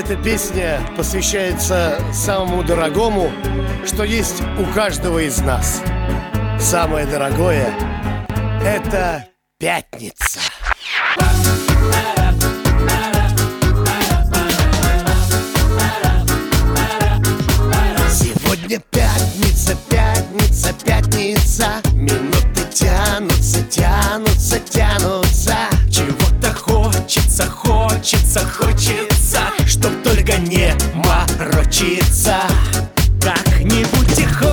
Эта песня посвящается самому дорогому, что есть у каждого из нас. Самое дорогое — это пятница. Сегодня пятница, пятница, пятница. Минуты тянутся, тянутся, тянутся. Чего-то хочется, хочется, хочется, Чтоб только не морочиться.